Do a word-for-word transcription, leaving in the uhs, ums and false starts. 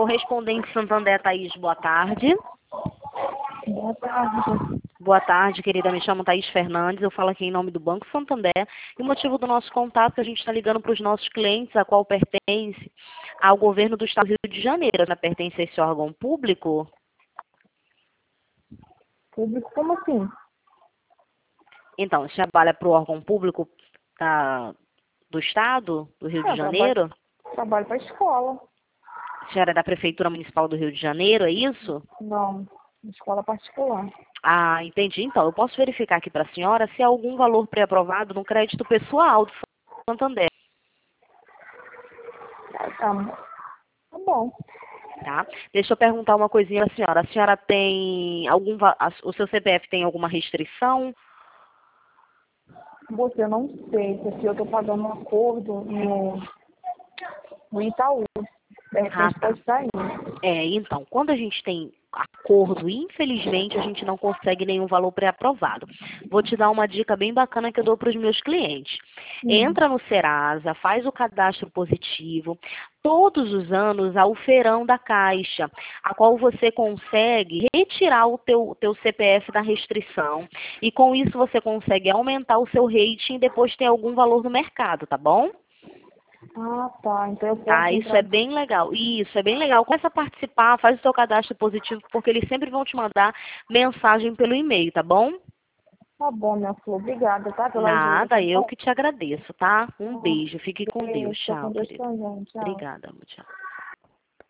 Correspondente Santander, Thaís, boa tarde. Boa tarde. Boa tarde, querida. Me chamo Thaís Fernandes, eu falo aqui em nome do Banco Santander. E o motivo do nosso contato é que a gente está ligando para os nossos clientes, a qual pertence ao governo do Estado do Rio de Janeiro. Né? Pertence a esse órgão público? Público, como assim? Então, você trabalha para o órgão público da, do Estado do Rio de Eu trabalho, Janeiro? trabalho para a escola. A senhora é da Prefeitura Municipal do Rio de Janeiro, é isso? Não, escola particular. Ah, entendi. Então, eu posso verificar aqui para a senhora se há algum valor pré-aprovado no crédito pessoal do Santander. Tá, tá tá bom. Tá? Deixa eu perguntar uma coisinha para a senhora. A senhora tem algum... va- a- O seu C P F tem alguma restrição? Você não sei, porque eu estou pagando um acordo no, no Itaú. De Ah, repente tá. pode sair. É, então, quando a gente tem acordo, infelizmente, a gente não consegue nenhum valor pré-aprovado. Vou te dar uma dica bem bacana que eu dou para os meus clientes. Hum. Entra no Serasa, faz o cadastro positivo. Todos os anos há o feirão da Caixa, a qual você consegue retirar o teu, teu C P F da restrição. E com isso você consegue aumentar o seu rating e depois ter algum valor no mercado, tá bom? Ah, tá. Então eu Tá, posso isso entrar. é bem legal. Isso é bem legal. Começa a participar, faz o seu cadastro positivo, porque eles sempre vão te mandar mensagem pelo e-mail, tá bom? Tá bom, minha flor. Obrigada, tá? Pela ajuda. Tá Nada, eu bom? que te agradeço, tá? Um Ah, beijo. Fique com beijo. Deus. Fica com Tchau, Deus querida. também. Tchau. Obrigada, tchau.